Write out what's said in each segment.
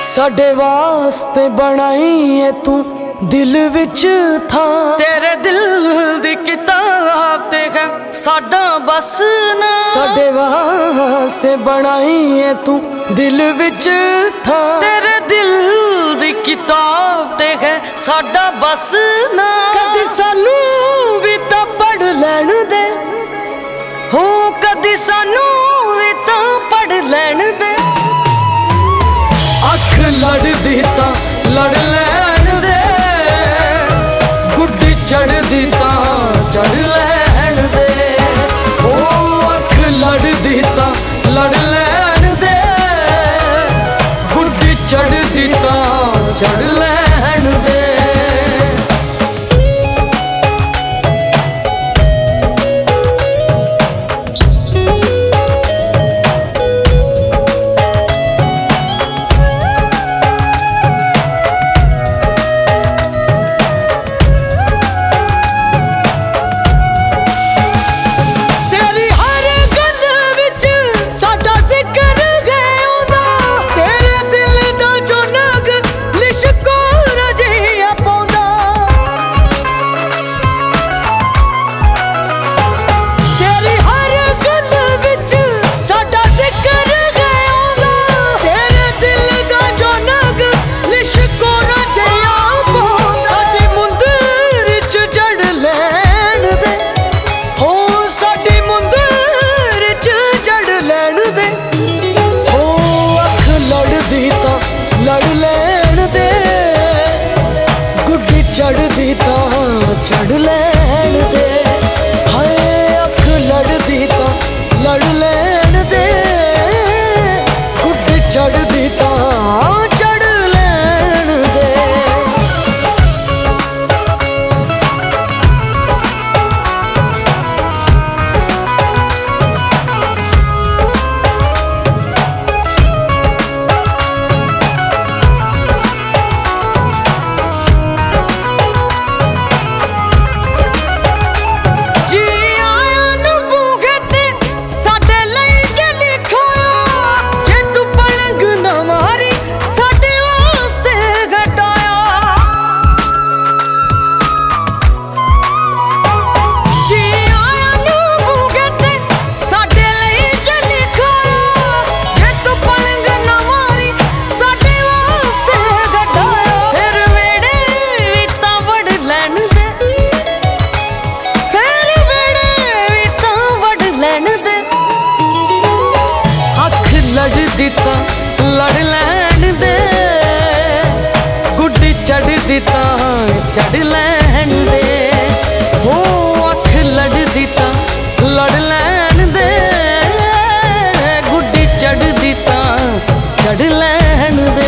साडे वास्ते बनाई है तू दिल विच था। तेरे दिल दी किताब ते है साडा बस ना। साडे वास्ते बनाई है तू दिल विच था। तेरे दिल दी किताब ते है साडा बस ना। कदी सानू भी तां पढ़ लैण दे हो, कदी सानू भी तां पढ़ लैण दे। अख लड़दी तां लड़ लैण दे, गुड्डी चढ़दी तां चढ़ लैण दे। ओ अख लड़दी तां लड़ लैण दे, गुड्डी चढ़दी तां चढ़ लैण दे। लड़ लैण दे, गुड्डी चढ़दी तां चढ़ लैण दे। हाय अख लड़दी तां लड़ लैण दे, गुड्डी चढ़दी तां चढ़ लैण दे। लड़दी तां लड़ लैण दे, गुड्डी चढ़दी तां चढ़ लैण दे। हो अख लड़दी तां लड़ लैण दे, गुड्डी चढ़दी तां चढ़ लैण दे।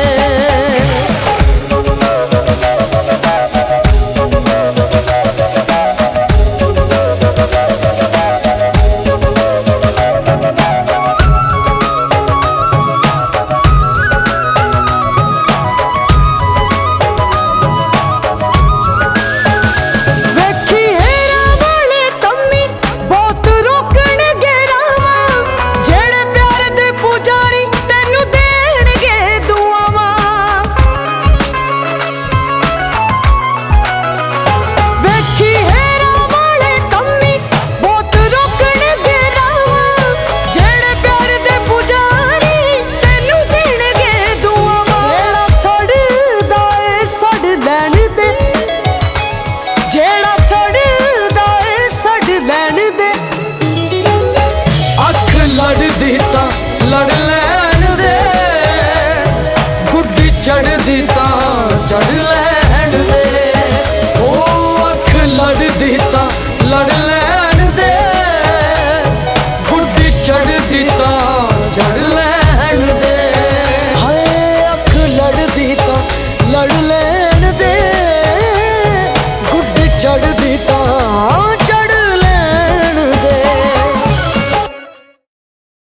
लड़दी तां लड़ लैण दे, गुड्डी चढ़दी तां चढ़ लैण दे। ओ अख लड़दी तां लड़ लैण दे, गुड्डी चढ़दी तां